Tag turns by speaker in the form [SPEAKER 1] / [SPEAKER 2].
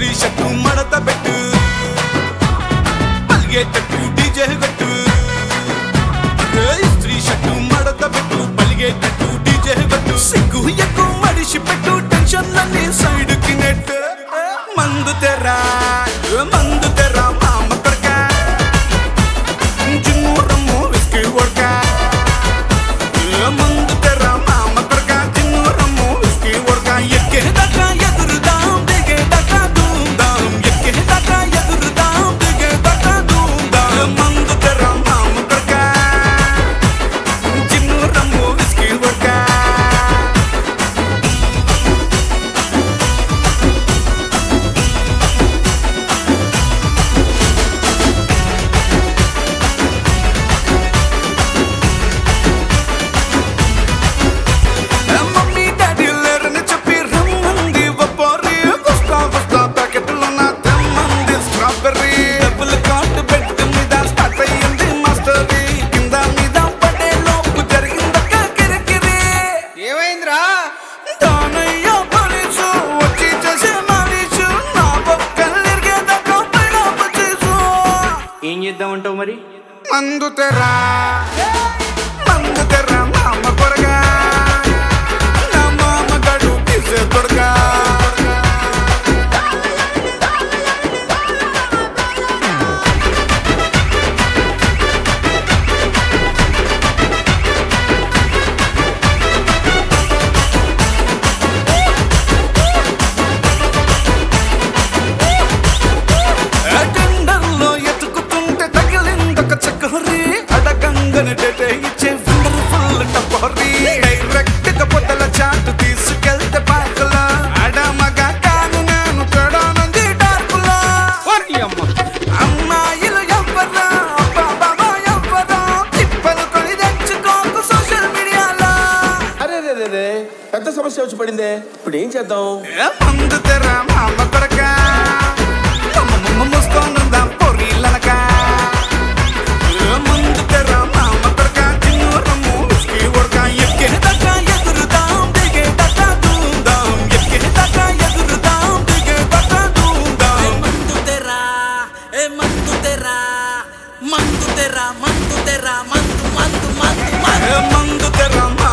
[SPEAKER 1] ఇస్త్రీ షట్టు మడత పెట్టు పలిగేటట్టు డీజే పెట్టు ఇస్త్రీ షట్టు మడత పెట్టు పలిగేటట్టు డీజే పెట్టు సిగ్గు ఎక్కువ మడిసి పెట్టు టెన్షన్లన్నీ సైడ్కి నెట్టు మందు తెరా మామ కొరక జిమ్ము రమ్ము విస్కీ వడక మందు తెరా మామ కొరక జిమ్ము రమ్ము విస్కీ వడక ఎక్కేదాకా ఎగురుదాం దిగేదాకా దూందాం ఎక్కేదాకా ఎగురుదాం దిగేదాకా దూందాం మందు తెరా మామ కొరక జిమ్ము రమ్ము విస్కీ వడక
[SPEAKER 2] ఏం చేద్దామంటావు మరి?
[SPEAKER 1] మందు తెరా మామ కొరగా నా మామ గడు తీసే కొరగా ఇచ్చే వండర్ఫుల్ టపోరీ డైరెక్ట్ గా పొదల చాటు తీసుకెళ్తే పాకలా అడమగా కాను నేను తడానంది డార్కులా అమ్మాయిలు ఎవ్వరా బాబా ఎవ్వరా తిప్పలు కొని తెచ్చుకోకు సోషల్ మీడియాలో.
[SPEAKER 3] అరే పెద్ద సమస్య వచ్చి పడిందే, ఇప్పుడు ఏం చేద్దాం?
[SPEAKER 1] మందు తెరా మామ కొరక మూసుకోనుందా పొరీలనక మందు తెరా మామ కొరక జిన్ను రమ్ము విస్కీ వడక ఎక్కేదాకా ఎగురుదాం దిగేదాకా దూందాం ఎక్కేదాకా ఎగురుదాం దిగేదాకా దూందాం
[SPEAKER 4] మందు తెరా మందు తెరా మందు తెరా మందు తెరా మందు మందు మందు మందు
[SPEAKER 1] మందు తెరా